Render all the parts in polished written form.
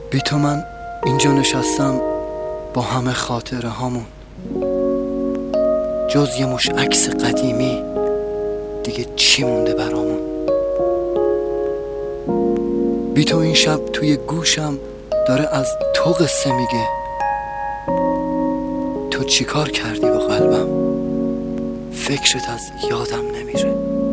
بی تو من اینجا نشستم با همه خاطره هامون، جز یه مش عکس قدیمی دیگه چی مونده برامون. بی تو این شب توی گوشم داره از تو قصه میگه، تو چی کار کردی با قلبم، فکرت از یادم نمیره.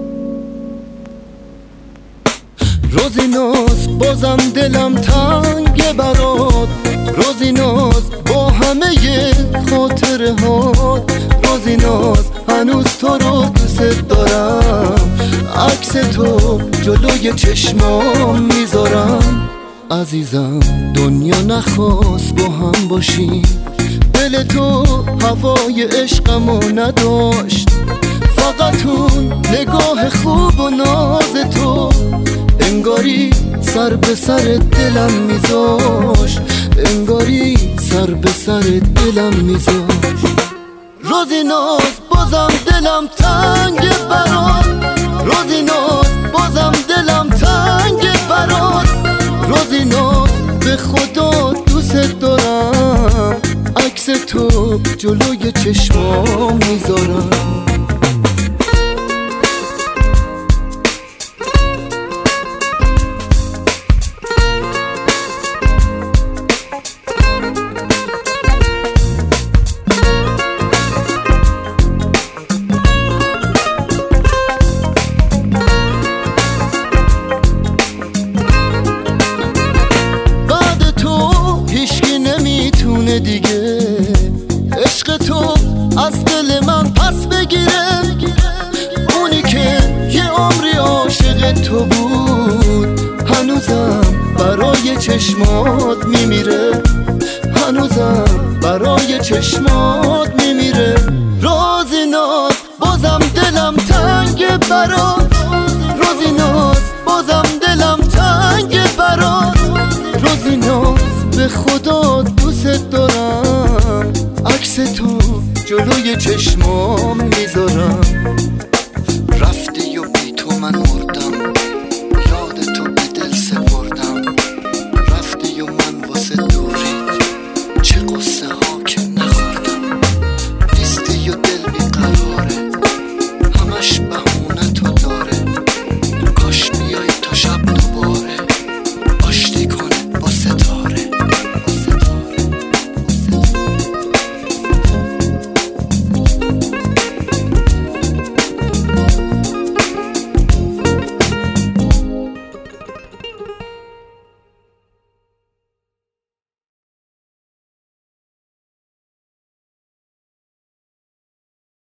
روزی ناز بازم دلم تنگه برات، روزی ناز با همه خاطره هات، روزی ناز هنوز تو رو دوست دارم، عکس تو جلوی چشمام میذارم. عزیزم دنیا نخواست با هم باشیم، دل تو هوای عشقمو نداشت، فقط اون نگاه خوب و ناز تو انگاری سر به سر دلم میذاشت، انگاری سر به سر دلم میذاشت. روزی ناز بازم دلم تنگ برات، روزی ناز بازم دلم تنگ برات، روزی ناز به خدا دوست دارم، عکس تو جلوی چشمام میذارم. دیگه عشق تو از دل من پس بگیره، اونی که یه عمری عاشق تو بود هنوزم برای چشمات میمیره، هنوزم برای چشمات میمیره. روزی ناز بازم دلم تنگ برات، روزی ناز بازم دلم تنگ برات، روزی ناز به خدا دوست دارم، عکس تو جلوی چشمام میذارم. رفتی و بی تو من مردم،